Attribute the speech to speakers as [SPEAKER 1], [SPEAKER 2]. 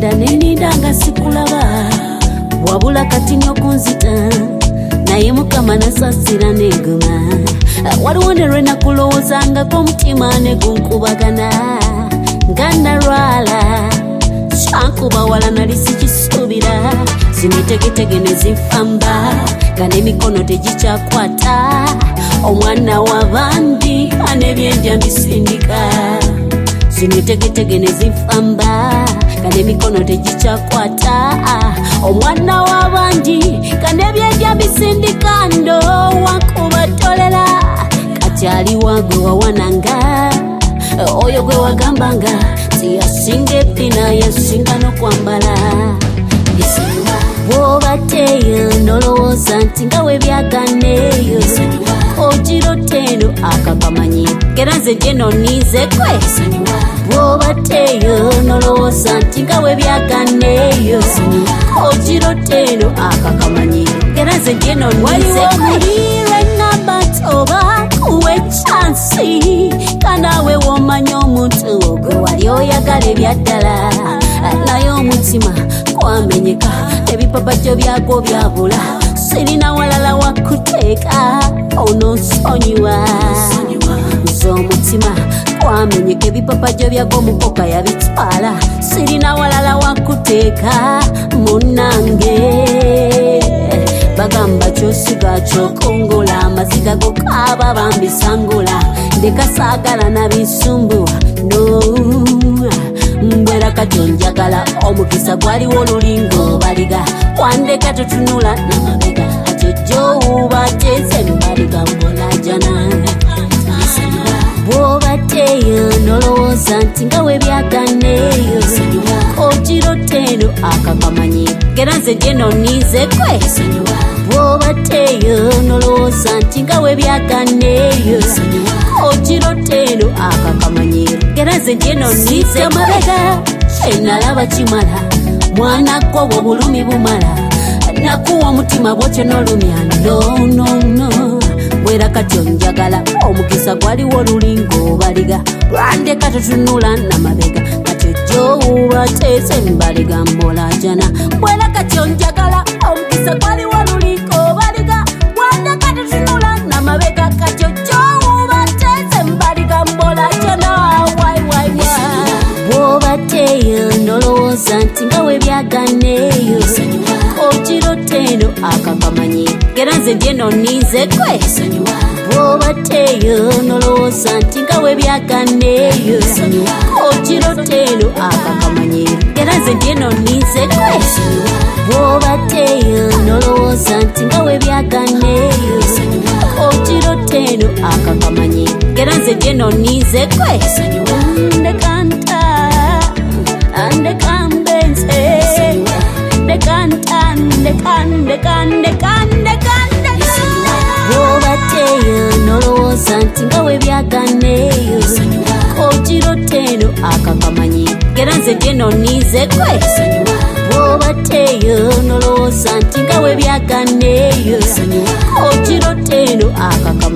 [SPEAKER 1] nagenda neninda nga sikulaba wabula kati nyokunzita naye mukama nasasira neguma waliwo ne lwe nakulowoozangako omutima ne gunkubagana nga nalwala kyankuba wala nali sikisuubira zinitegetege ne zifamba nga n'emikono tegikyakwata omwana w'abandi anebyenja mbisindika zinitegetege ne zifamba nga n'emikono tegikyakwata omwana w'abandi nga n'ebyenja mbisindika ndo wankubatolera kati aliwa gwe wawananga oyo gwe wagambanga tiyasinga epina yasinga n'okwambala bw'obateyo nolowooza nti nga webyaganeeyo ogiroteno akakamanyi era nze gye noniizekwe bw'obateyo nolowooza nti nga webyaganeeyo ogiroteno akakamanyi era nze gye noniizekwe oba kuwe chansi kanawe womanya omuntu ogwe wali oyagala ebyaddala naye omutima kwamenyeka ebipapa gyo byagwo byabula sirina walala wakuteeka onosonyiwa nze omutima kwamenyeka ebipapa gyo byagwo omukoka yabitwala sirina walala wakuteeka munange bagamba kyosiga kyokongola amaziga go kaaba bambisangula ndeka saagala nabisumbuwa no mbwera kati onjagala omukisa gwaliwo olulingo baliga wandeka tutunula namabega ate gyowubateze mbaliga mbolajana bw'obateyo nolowooza nti nga webyaganeeyo ogiroteno akakamanyi era nze gye noniizekwe bw'obateyo nolowooza nti nga webyaganeeyo ogiroteno akakamanyi era nze gye noniizekwe amabega kyenalaba kimala mwana gwo bwo bulumi bumala nakuwa omutima bwotyo n'olumya no bwera kati onjagala omukisa gwaliwo olulingo baliga lwandeka tutunula namabega kati gyowubateze mbaliga mbolajana bwera kati onjagala omukisa gwaliwo olulingo baliga lwandeka tutunula namabega kati gyowubateze mbaliga mbolajana bw'obateyo nolowooza nti nga webyaganeeyo ogiroteno akakamanyi era nze gye noniizekwe bw'obateyo nolowooza nti nga webyaganeeyo ogiroteno akakamanyi era nze gye noniizekwe bw'obateyo nolowooza nti nga webyaganeeyo ogiroteno akakamanyi era nze gye noniizekwe ndekanta andekambense bw'obateyo nolowooza nti nga webyaganeeyo ogiroteno akakamanyi era nze gye noniizekwe bw'obateyo nolowooza nti nga webyaganeeyo ogiroteno akakamanyi